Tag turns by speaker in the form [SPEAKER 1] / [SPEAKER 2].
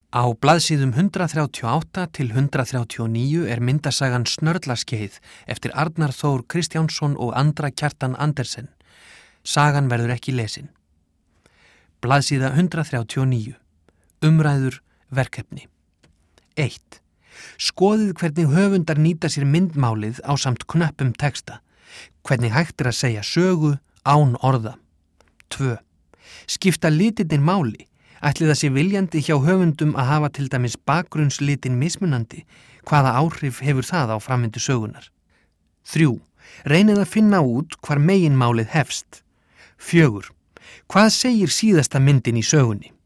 [SPEAKER 1] Á blaðsíðum 138 til 139 er myndasagan Snörlaskeið eftir Arnar Þór Kristjánsson og Andra Kjartan Andersen. Sagan verður ekki lesin. Blaðsíða 139. Umræður, verkefni. 1. Skoðið hvernig höfundar nýta sér myndmálið ásamt knöppum texta. Hvernig hægt að segja sögu án orða. 2. Skipta litirnir máli. Ætli það sé viljandi hjá höfundum að hafa til dæmis bakgrunnslitin mismunandi. Hvaða áhrif hefur það á framvindu sögunar? 3. Reynið að finna út hvar meginmálið hefst. 4. Hvað segir síðasta myndin í sögunni?